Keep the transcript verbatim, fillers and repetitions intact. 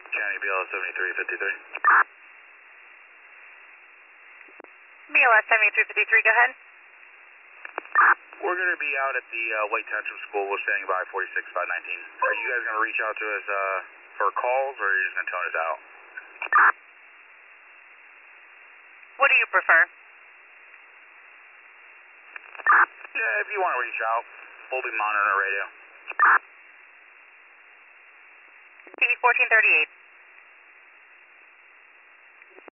County B L S seventy-three fifty-three. B L S seventy-three fifty-three, go ahead. We're going to be out at the uh, White Township School. We're standing by forty-six five nineteen. Are you guys going to reach out to us uh, for calls, or are you just going to tone us out? What do you prefer? Yeah, if you want to reach out, we'll be monitoring our radio. B fourteen thirty-eight.